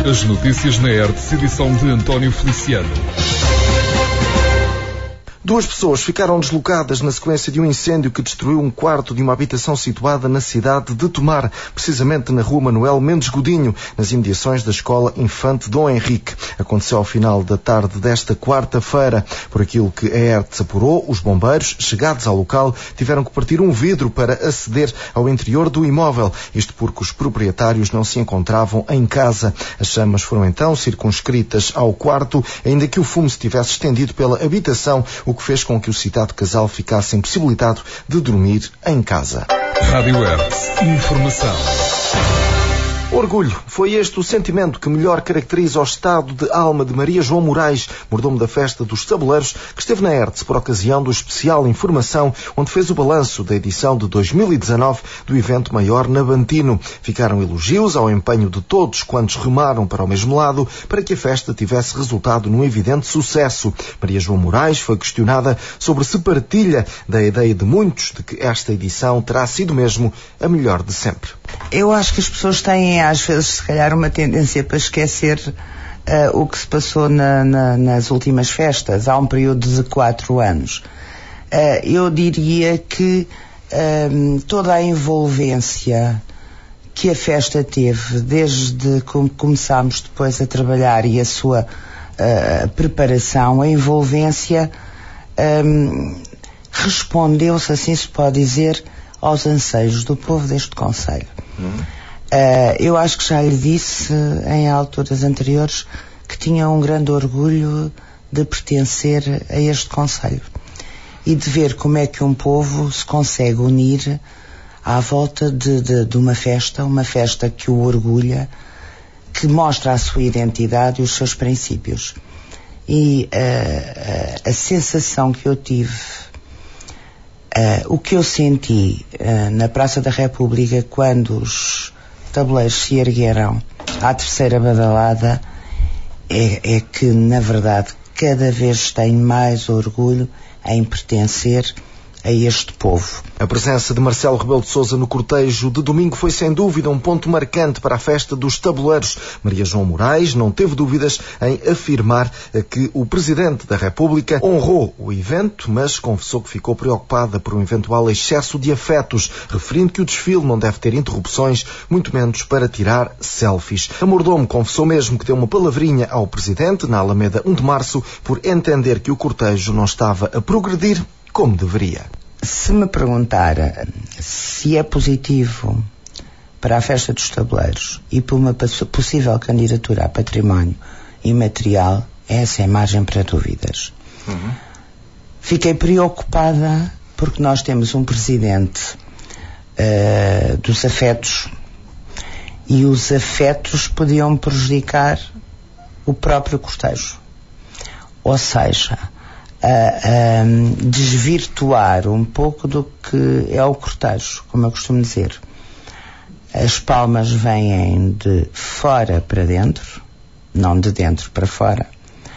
As notícias na Hertz, edição de António Feliciano. 2 pessoas ficaram deslocadas na sequência de um incêndio que destruiu um quarto de uma habitação situada na cidade de Tomar, precisamente na rua Manuel Mendes Godinho, nas imediações da Escola Infante Dom Henrique. Aconteceu ao final da tarde desta quarta-feira. Por aquilo que a Hertz apurou, os bombeiros, chegados ao local, tiveram que partir um vidro para aceder ao interior do imóvel. Isto porque os proprietários não se encontravam em casa. As chamas foram então circunscritas ao quarto, ainda que o fumo se tivesse estendido pela habitação, o que fez com que o citado casal ficasse impossibilitado de dormir em casa. Rádio Hertz. Informação. Orgulho. Foi este o sentimento que melhor caracteriza o estado de alma de Maria João Moraes, mordomo da festa dos tabuleiros, que esteve na Hertz por ocasião do especial Informação, onde fez o balanço da edição de 2019 do evento maior na Bantino. Ficaram elogios ao empenho de todos quantos remaram para o mesmo lado para que a festa tivesse resultado num evidente sucesso. Maria João Moraes foi questionada sobre se partilha da ideia de muitos de que esta edição terá sido mesmo a melhor de sempre. Eu acho que as pessoas têm, às vezes, se calhar, uma tendência para esquecer o que se passou nas últimas festas. Há um período de 4 anos. Eu diria que toda a envolvência que a festa teve, desde que começámos depois a trabalhar e a sua preparação, a envolvência respondeu-se, assim se pode dizer, aos anseios do povo deste concelho. Eu acho que já lhe disse em alturas anteriores que tinha um grande orgulho de pertencer a este concelho e de ver como é que um povo se consegue unir à volta de uma festa que o orgulha, que mostra a sua identidade e os seus princípios. E a sensação que eu tive, o que eu senti na Praça da República quando os tabuleiros se ergueram à terceira badalada é que, na verdade, cada vez tenho mais orgulho em pertencer a este povo. A presença de Marcelo Rebelo de Sousa no cortejo de domingo foi sem dúvida um ponto marcante para a festa dos tabuleiros. Maria João Moraes não teve dúvidas em afirmar que o Presidente da República honrou o evento, mas confessou que ficou preocupada por um eventual excesso de afetos, referindo que o desfile não deve ter interrupções, muito menos para tirar selfies. A mordomo confessou mesmo que deu uma palavrinha ao Presidente na Alameda 1 de Março por entender que o cortejo não estava a progredir como deveria. Se me perguntar se é positivo para a festa dos tabuleiros e para uma possível candidatura a património imaterial, essa é margem para dúvidas. Fiquei preocupada porque nós temos um presidente dos afetos e os afetos podiam prejudicar o próprio cortejo. Ou seja, desvirtuar um pouco do que é o cortejo, como eu costumo dizer. As palmas vêm de fora para dentro, não de dentro para fora.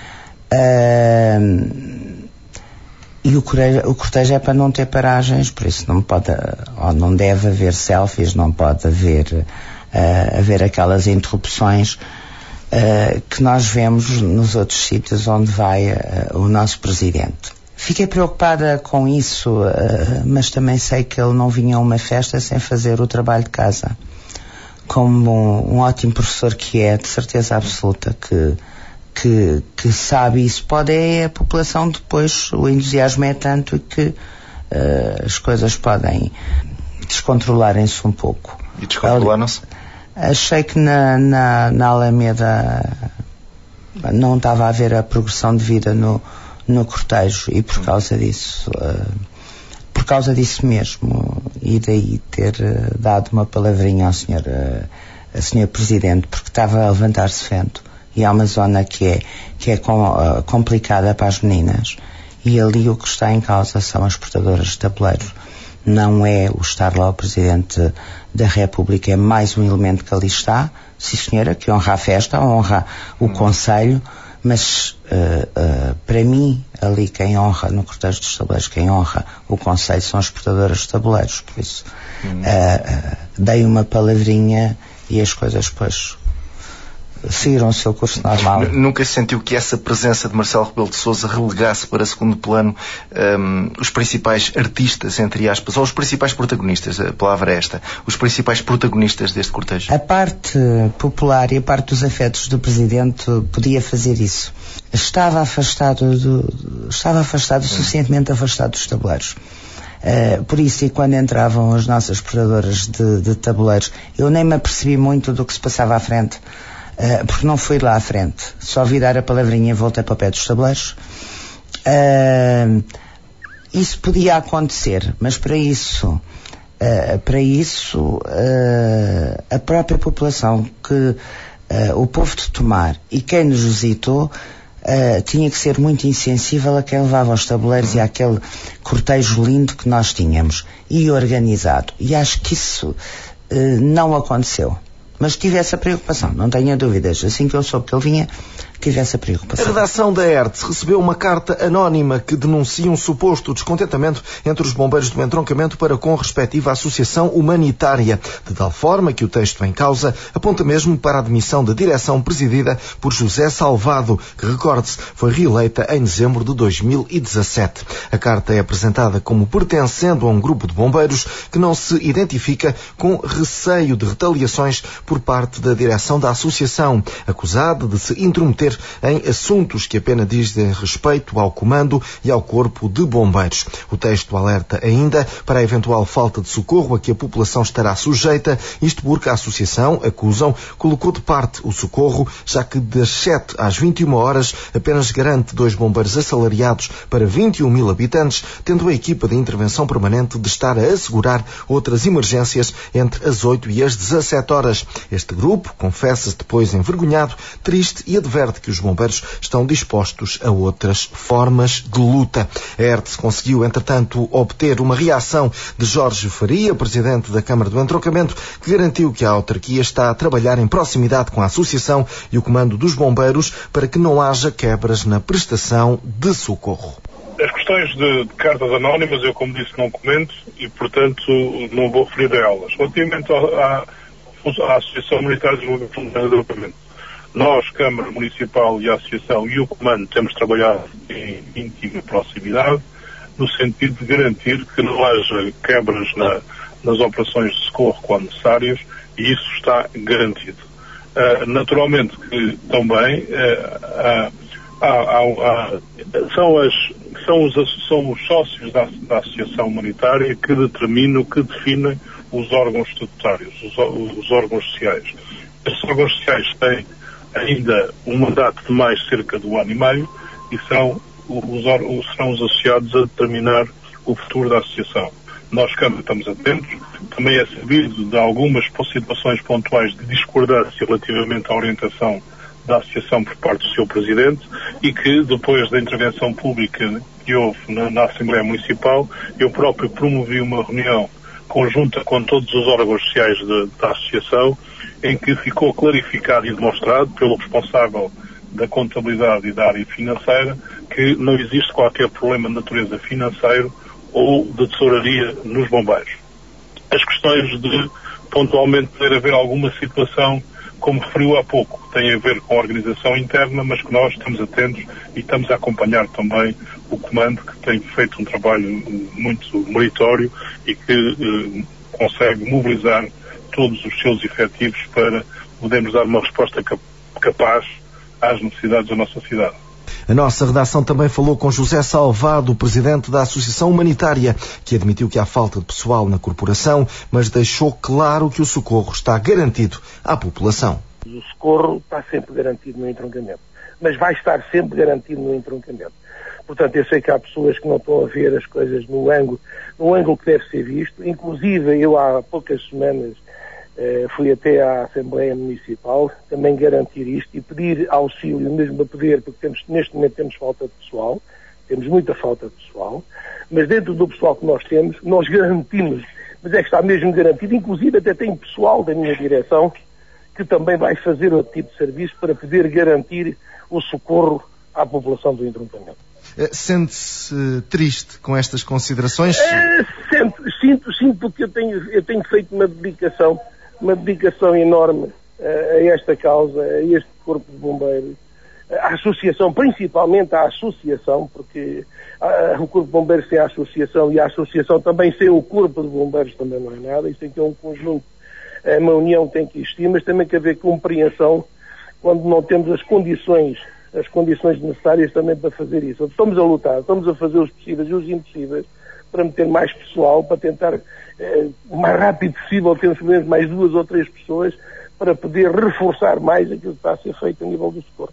E o cortejo é para não ter paragens, por isso não pode, ou não deve haver selfies, não pode haver aquelas interrupções que nós vemos nos outros sítios onde vai o nosso Presidente. Fiquei preocupada com isso, mas também sei que ele não vinha a uma festa sem fazer o trabalho de casa. Como um ótimo professor que é, de certeza absoluta que sabe isso. Pode a população depois, o entusiasmo é tanto que as coisas podem descontrolarem-se um pouco. E descontrolaram-se? Achei que na Alameda não estava a haver a progressão de vida no cortejo e por causa disso mesmo, e daí ter dado uma palavrinha ao senhor Presidente, porque estava a levantar-se vento e há uma zona que é complicada para as meninas e ali o que está em causa são as portadoras de tabuleiro. Não é o estar lá o Presidente da República, é mais um elemento que ali está, sim senhora, que honra a festa, honra o Conselho, mas para mim, ali quem honra, no cortejo dos tabuleiros, quem honra o Conselho são as portadoras de tabuleiros, por isso dei uma palavrinha e as coisas depois seguiram o seu curso normal. Nunca sentiu que essa presença de Marcelo Rebelo de Sousa relegasse para segundo plano os principais artistas, entre aspas, ou os principais protagonistas, a palavra é esta, os principais protagonistas deste cortejo? A parte popular e a parte dos afetos do Presidente podia fazer isso. Estava suficientemente afastado dos tabuleiros. Por isso, e quando entravam as nossas portadoras de tabuleiros, eu nem me apercebi muito do que se passava à frente, porque não fui lá à frente. Só vi dar a palavrinha e voltei para o pé dos tabuleiros. Isso podia acontecer, mas para isso a própria população, que o povo de Tomar e quem nos visitou, tinha que ser muito insensível a quem levava aos tabuleiros e àquele cortejo lindo que nós tínhamos e organizado. E acho que isso não aconteceu. Mas tive essa preocupação, não tenha dúvidas. Assim que eu soube que ele vinha, tive essa preocupação. A redação da ERTS recebeu uma carta anónima que denuncia um suposto descontentamento entre os bombeiros do entroncamento para com a respectiva associação humanitária, de tal forma que o texto em causa aponta mesmo para a demissão da direção presidida por José Salvado, que, recorde-se, foi reeleita em dezembro de 2017. A carta é apresentada como pertencendo a um grupo de bombeiros que não se identifica, com receio de retaliações por parte da direção da associação, acusada de se intrometer em assuntos que apenas dizem respeito ao comando e ao corpo de bombeiros. O texto alerta ainda para a eventual falta de socorro a que a população estará sujeita, isto porque a associação, acusam, colocou de parte o socorro, já que das 7 às 21 horas apenas garante 2 bombeiros assalariados para 21.000 habitantes, tendo a equipa de intervenção permanente de estar a assegurar outras emergências entre as 8 e as 17 horas. Este grupo confessa-se depois envergonhado, triste e adverte que os bombeiros estão dispostos a outras formas de luta. A ERTS conseguiu, entretanto, obter uma reação de Jorge Faria, presidente da Câmara do Entroncamento, que garantiu que a autarquia está a trabalhar em proximidade com a associação e o comando dos bombeiros para que não haja quebras na prestação de socorro. As questões de cartas anónimas, eu, como disse, não comento e, portanto, não vou referir a elas. Relativamente à Associação Humanitária de Desenvolvimento do Entroncamento, nós, Câmara Municipal e a Associação e o Comando, temos trabalhado em íntima proximidade, no sentido de garantir que não haja quebras nas operações de socorro quando necessárias, e isso está garantido. Naturalmente que também são os sócios da Associação Humanitária que determinam, que definem os órgãos estatutários, os órgãos sociais. Esses órgãos sociais têm ainda um mandato de mais cerca de 1 ano e meio e serão os associados a determinar o futuro da associação. Nós, Câmara, estamos atentos. Também é sabido de algumas situações pontuais de discordância relativamente à orientação da associação por parte do seu Presidente e que, depois da intervenção pública que houve na Assembleia Municipal, eu próprio promovi uma reunião conjunta com todos os órgãos sociais da associação, em que ficou clarificado e demonstrado pelo responsável da contabilidade e da área financeira que não existe qualquer problema de natureza financeira ou de tesouraria nos bombeiros. As questões de pontualmente poder haver alguma situação, como referiu há pouco, tem a ver com a organização interna, mas que nós estamos atentos e estamos a acompanhar também o Comando, que tem feito um trabalho muito meritório e que consegue mobilizar todos os seus efetivos para podermos dar uma resposta capaz às necessidades da nossa cidade. A nossa redação também falou com José Salvado, presidente da Associação Humanitária, que admitiu que há falta de pessoal na corporação, mas deixou claro que o socorro está garantido à população. O socorro está sempre garantido no entroncamento, mas vai estar sempre garantido no entroncamento. Portanto, eu sei que há pessoas que não estão a ver as coisas no ângulo que deve ser visto. Inclusive, eu há poucas semanas fui até à Assembleia Municipal também garantir isto e pedir auxílio mesmo para poder, porque neste momento temos falta de pessoal, temos muita falta de pessoal, mas dentro do pessoal que nós temos, nós garantimos, mas é que está mesmo garantido, inclusive até tem pessoal da minha direção que também vai fazer outro tipo de serviço para poder garantir o socorro à população do entroncamento. Sente-se triste com estas considerações? Sinto porque eu tenho feito uma dedicação enorme a esta causa, a este Corpo de Bombeiros, a associação, principalmente a associação, porque o Corpo de Bombeiros sem a associação e a associação também sem o Corpo de Bombeiros também não é nada. Isto tem que ter um conjunto, uma união tem que existir, mas também tem que haver compreensão quando não temos as condições necessárias também para fazer isso. Estamos a lutar, estamos a fazer os possíveis e os impossíveis para meter mais pessoal, para tentar o mais rápido possível termos pelo menos mais 2 ou 3 pessoas para poder reforçar mais aquilo que está a ser feito a nível do socorro.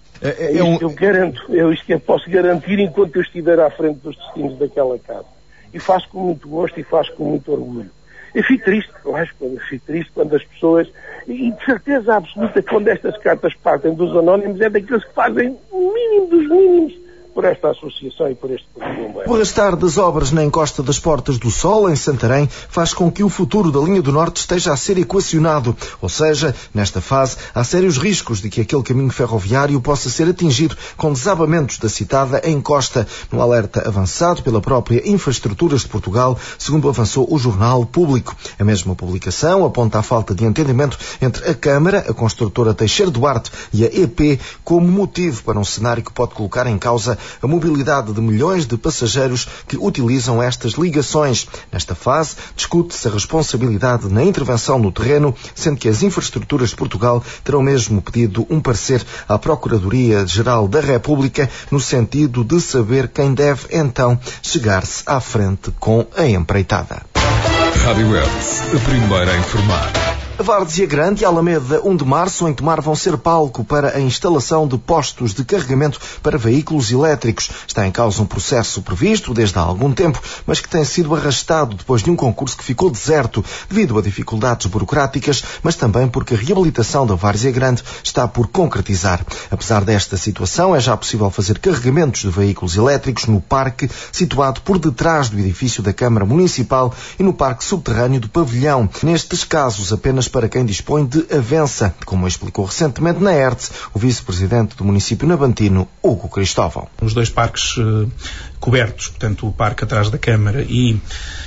Eu garanto, isto que eu posso garantir enquanto eu estiver à frente dos destinos daquela casa. E faço com muito gosto e faço com muito orgulho. Eu fico triste, quando as pessoas, e de certeza absoluta que quando estas cartas partem dos anónimos é daqueles que fazem o mínimo dos mínimos por esta associação e por este Corpo de Bombeiros. O arrastar das obras na encosta das Portas do Sol, em Santarém, faz com que o futuro da linha do Norte esteja a ser equacionado. Ou seja, nesta fase, há sérios riscos de que aquele caminho ferroviário possa ser atingido com desabamentos da citada encosta, no alerta avançado pela própria Infraestruturas de Portugal, segundo avançou o Jornal Público. A mesma publicação aponta a falta de entendimento entre a Câmara, a construtora Teixeira Duarte e a EP como motivo para um cenário que pode colocar em causa a mobilidade de milhões de passageiros que utilizam estas ligações. Nesta fase, discute-se a responsabilidade na intervenção no terreno, sendo que as Infraestruturas de Portugal terão mesmo pedido um parecer à Procuradoria-Geral da República no sentido de saber quem deve então chegar-se à frente com a empreitada. Rádio Hertz, a primeira a informar. A Várzea Grande e a Alameda 1 de Março em Tomar vão ser palco para a instalação de postos de carregamento para veículos elétricos. Está em causa um processo previsto desde há algum tempo, mas que tem sido arrastado depois de um concurso que ficou deserto devido a dificuldades burocráticas, mas também porque a reabilitação da Várzea Grande está por concretizar. Apesar desta situação, é já possível fazer carregamentos de veículos elétricos no parque situado por detrás do edifício da Câmara Municipal e no parque subterrâneo do Pavilhão. Nestes casos, apenas para quem dispõe de avença, como explicou recentemente na Hertz o vice-presidente do município nabantino, Hugo Cristóvão. Os 2 parques cobertos, portanto o parque atrás da Câmara e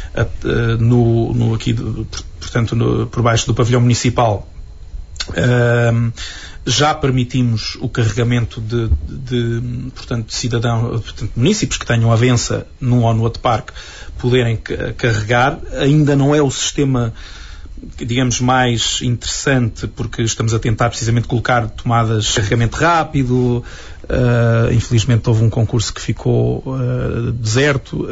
por baixo do pavilhão municipal, já permitimos o carregamento de cidadãos, municípios que tenham avença num ou no outro parque poderem carregar. Ainda não é o sistema, digamos, mais interessante, porque estamos a tentar precisamente colocar tomadas de carregamento rápido. Infelizmente houve um concurso que ficou deserto,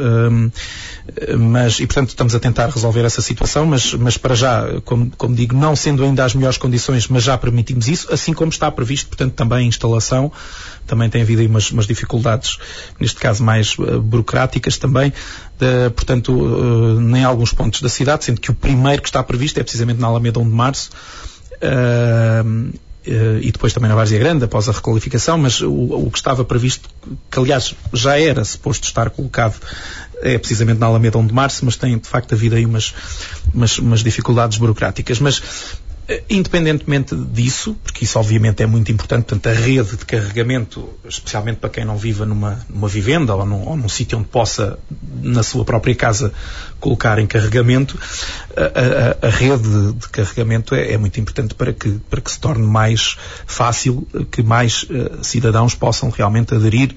e portanto estamos a tentar resolver essa situação, mas para já, como digo, não sendo ainda as melhores condições, mas já permitimos isso, assim como está previsto, portanto, também a instalação. Também tem havido aí umas dificuldades, neste caso mais burocráticas também, portanto, em alguns pontos da cidade, sendo que o primeiro que está previsto é precisamente na Alameda 1 de Março, e depois também na Várzea Grande, após a requalificação, mas o que estava previsto, que aliás já era suposto estar colocado, é precisamente na Alameda 1 de Março, mas tem de facto havido aí umas dificuldades burocráticas. Mas independentemente disso, porque isso obviamente é muito importante, portanto a rede de carregamento, especialmente para quem não viva numa vivenda ou num sítio onde possa, na sua própria casa, colocar em carregamento, a rede de carregamento é muito importante para que se torne mais fácil, que mais cidadãos possam realmente aderir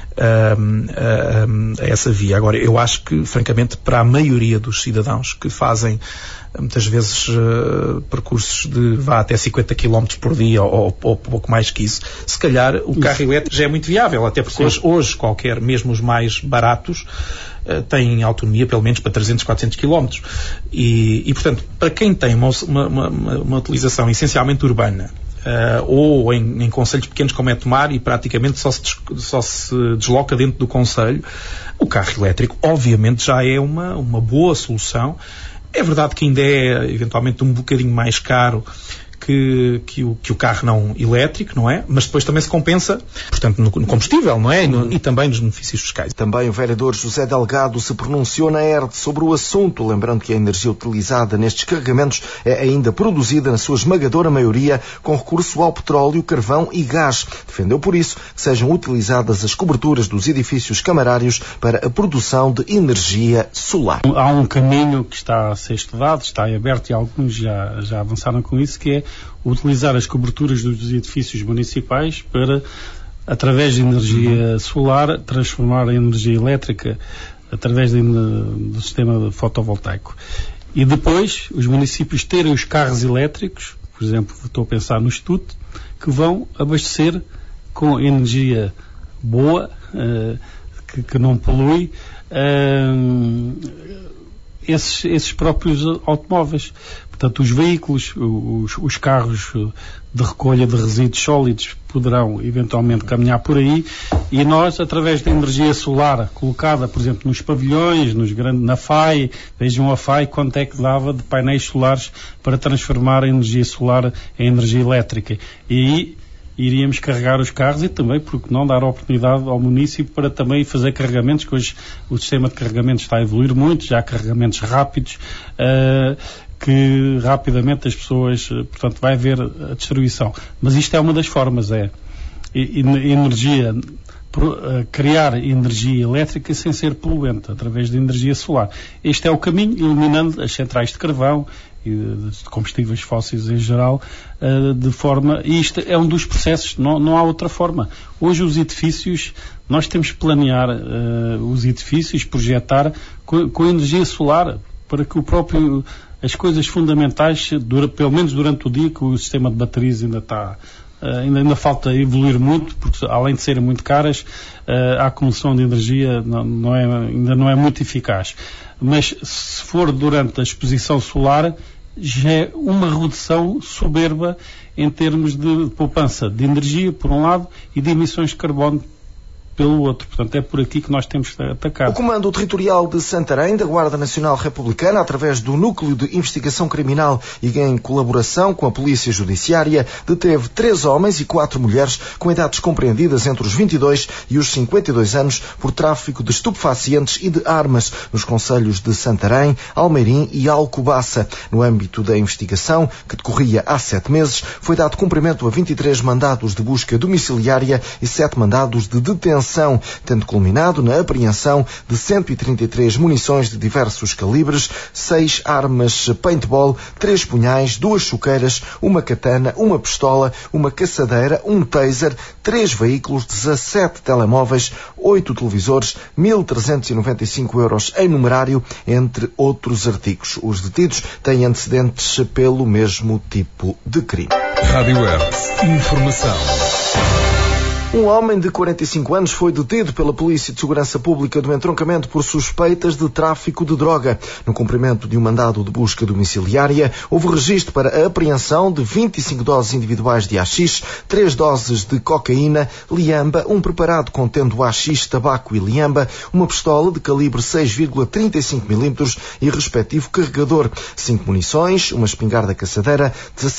a essa via. Agora, eu acho que, francamente, para a maioria dos cidadãos que fazem muitas vezes percursos de até 50 km por dia ou pouco mais que isso, se calhar o carro elétrico já é muito viável, até porque hoje mesmo os mais baratos têm autonomia pelo menos para 300, 400 km e portanto, para quem tem uma utilização essencialmente urbana, ou em concelhos pequenos como é Tomar, e praticamente só se desloca dentro do concelho, o carro elétrico obviamente já é uma boa solução. É verdade que ainda é eventualmente um bocadinho mais caro que o carro não elétrico, não é? Mas depois também se compensa, portanto, no combustível, não é? E também nos benefícios fiscais. Também o vereador José Delgado se pronunciou na Hertz sobre o assunto, lembrando que a energia utilizada nestes carregamentos é ainda produzida, na sua esmagadora maioria, com recurso ao petróleo, carvão e gás. Defendeu, por isso, que sejam utilizadas as coberturas dos edifícios camarários para a produção de energia solar. Há um caminho que está a ser estudado, está aberto, e alguns já avançaram com isso, que é utilizar as coberturas dos edifícios municipais para, através de energia solar, transformar a energia elétrica através do sistema fotovoltaico. E depois, os municípios terem os carros elétricos, por exemplo, estou a pensar no Estute, que vão abastecer com energia boa, que não polui, esses próprios automóveis. Portanto, os veículos, os carros de recolha de resíduos sólidos poderão eventualmente caminhar por aí, e nós, através da energia solar colocada, por exemplo, nos pavilhões, na FAI, vejam a FAI quanto é que dava de painéis solares para transformar a energia solar em energia elétrica. E aí iríamos carregar os carros e também, porque não, dar a oportunidade ao município para também fazer carregamentos, que hoje o sistema de carregamento está a evoluir muito, já há carregamentos rápidos, que rapidamente as pessoas, portanto, vai haver a distribuição. Mas isto é uma das formas, criar energia elétrica sem ser poluente, através de energia solar. Este é o caminho, eliminando as centrais de carvão e de combustíveis fósseis em geral, e isto é um dos processos, não há outra forma. Hoje os edifícios, nós temos que planear os edifícios, projetar com energia solar, para que as coisas fundamentais, pelo menos durante o dia, que o sistema de baterias ainda falta evoluir muito, porque além de serem muito caras, a acumulação de energia ainda não é muito eficaz. Mas se for durante a exposição solar, já é uma redução soberba em termos de poupança de energia, por um lado, e de emissões de carbono pelo outro. Portanto, é por aqui que nós temos que atacar. O Comando Territorial de Santarém, da Guarda Nacional Republicana, através do Núcleo de Investigação Criminal e em colaboração com a Polícia Judiciária, deteve 3 homens e 4 mulheres com idades compreendidas entre os 22 e os 52 anos por tráfico de estupefacientes e de armas nos concelhos de Santarém, Almeirim e Alcobaça. No âmbito da investigação, que decorria há 7 meses, foi dado cumprimento a 23 mandados de busca domiciliária e 7 mandados de detenção, tendo culminado na apreensão de 133 munições de diversos calibres, 6 armas paintball, 3 punhais, 2 chuqueiras, uma katana, uma pistola, uma caçadeira, um taser, 3 veículos, 17 telemóveis, 8 televisores, 1.395 euros em numerário, entre outros artigos. Os detidos têm antecedentes pelo mesmo tipo de crime. Rádio Hertz. Informação. Um homem de 45 anos foi detido pela Polícia de Segurança Pública do Entroncamento por suspeitas de tráfico de droga. No cumprimento de um mandado de busca domiciliária, houve registro para a apreensão de 25 doses individuais de haxixe, 3 doses de cocaína, liamba, um preparado contendo haxixe, tabaco e liamba, uma pistola de calibre 6,35 mm e respectivo carregador, 5 munições, uma espingarda caçadeira,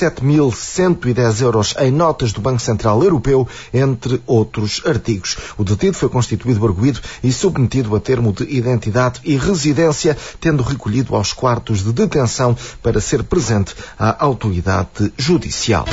17.110 euros em notas do Banco Central Europeu, entre outros artigos. O detido foi constituído arguido e submetido a termo de identidade e residência, tendo recolhido aos quartos de detenção para ser presente à autoridade judicial.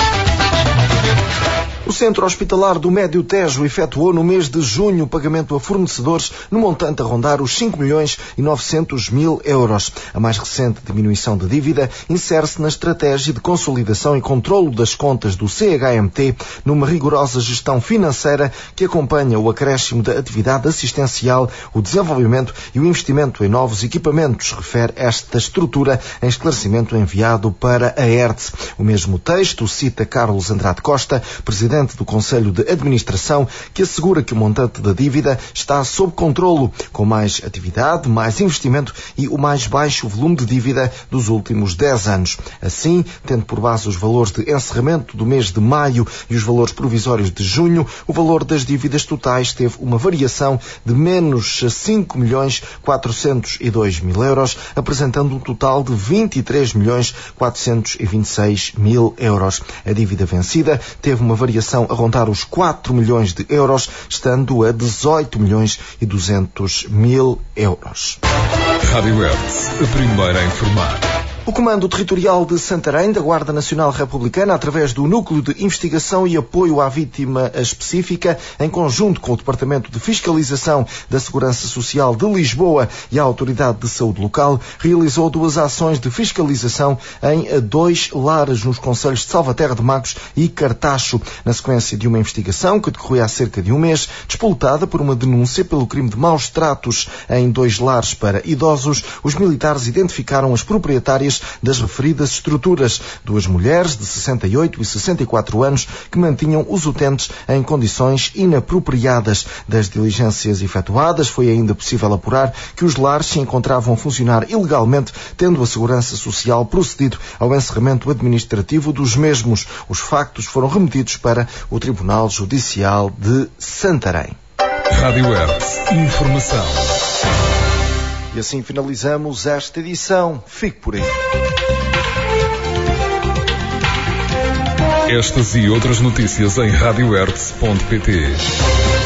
O Centro Hospitalar do Médio Tejo efetuou no mês de junho o pagamento a fornecedores no montante a rondar os 5.900.000 euros. A mais recente diminuição de dívida insere-se na estratégia de consolidação e controlo das contas do CHMT, numa rigorosa gestão financeira que acompanha o acréscimo da atividade assistencial, o desenvolvimento e o investimento em novos equipamentos, refere esta estrutura em esclarecimento enviado para a Hertz. O mesmo texto cita Carlos Andrade Costa, presidente do Conselho de Administração, que assegura que o montante da dívida está sob controlo, com mais atividade, mais investimento e o mais baixo volume de dívida dos últimos 10 anos. Assim, tendo por base os valores de encerramento do mês de maio e os valores provisórios de junho, o valor das dívidas totais teve uma variação de menos 5.402.000 euros, apresentando um total de 23.426.000 euros. A dívida vencida teve uma variação a rondar os 4 milhões de euros, estando a 18.200.000 euros. Rádio Hertz, a primeira a informar. O Comando Territorial de Santarém, da Guarda Nacional Republicana, através do Núcleo de Investigação e Apoio à Vítima Específica, em conjunto com o Departamento de Fiscalização da Segurança Social de Lisboa e a Autoridade de Saúde Local, realizou 2 ações de fiscalização em 2 lares nos concelhos de Salvaterra de Magos e Cartacho, na sequência de uma investigação que decorria há cerca de um mês, despoletada por uma denúncia pelo crime de maus tratos em 2 lares para idosos. Os militares identificaram as proprietárias das referidas estruturas, 2 mulheres de 68 e 64 anos que mantinham os utentes em condições inapropriadas. Das diligências efetuadas, foi ainda possível apurar que os lares se encontravam a funcionar ilegalmente, tendo a Segurança Social procedido ao encerramento administrativo dos mesmos. Os factos foram remetidos para o Tribunal Judicial de Santarém. Rádio Hertz. Informação. E assim finalizamos esta edição. Fique por aí. Estas e outras notícias em radiohertz.pt.